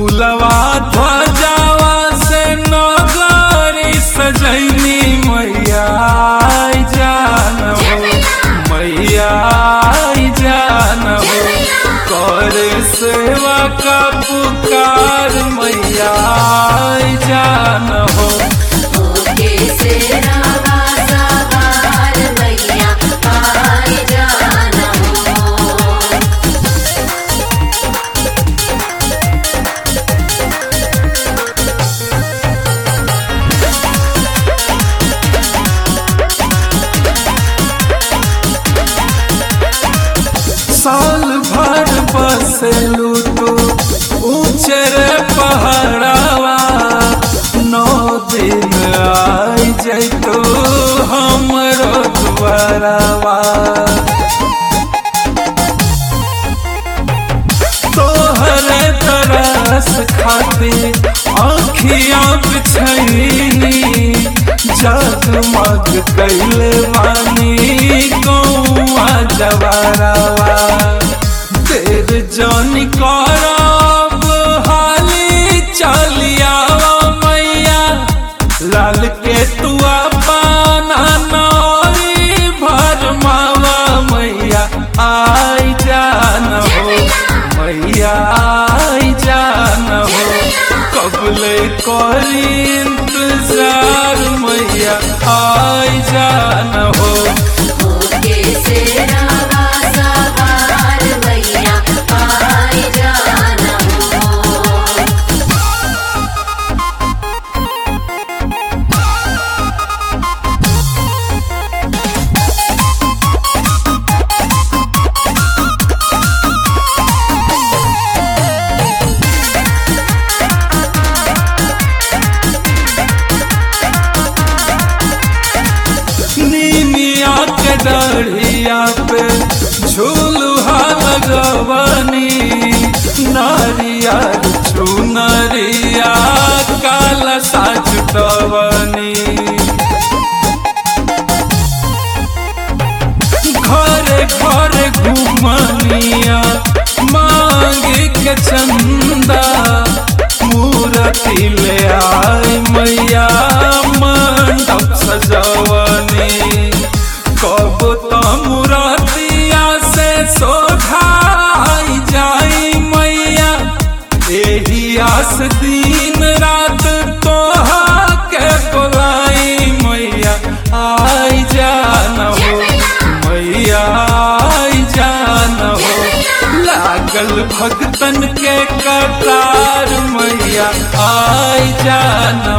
फुलवा ध्वजावा से नगरी सजैनी मैया आई जान हो, मैया आई जान हो। कर सेवा का पुकार मैया आई जान हो। साल भर बसेलू तू ऊंचर पहाड़ावा, 9 दिन आई जैतो हमरो द्वारावा। तोहरे तरस खातिर आँखियाँ बिछैनी, जगमग कैले बानी गौआ जवारावा। तेर जानी करब हाली चलियावा मैया, लाल के तू अपना नौरी भरमावा मैया आई जान हो, मैया आई जान हो। कबले करी इंतजार मैया आई जान हो। डढ़िया पे झूलुहा लगवनी, नारियल चुनरिया काला साजुटवनी। घरे घरे घुमनिया मांगे के चंदा, मूर्ति ले आए मैया मंडप सजवनी। कब तो मुरातिया से सोझाई जाई मैया, एही आस दिन रात तोहा के बुलाई मैया आई जान हो, मैया आई जान हो। लागल भक्तन के कतार मैया आई जान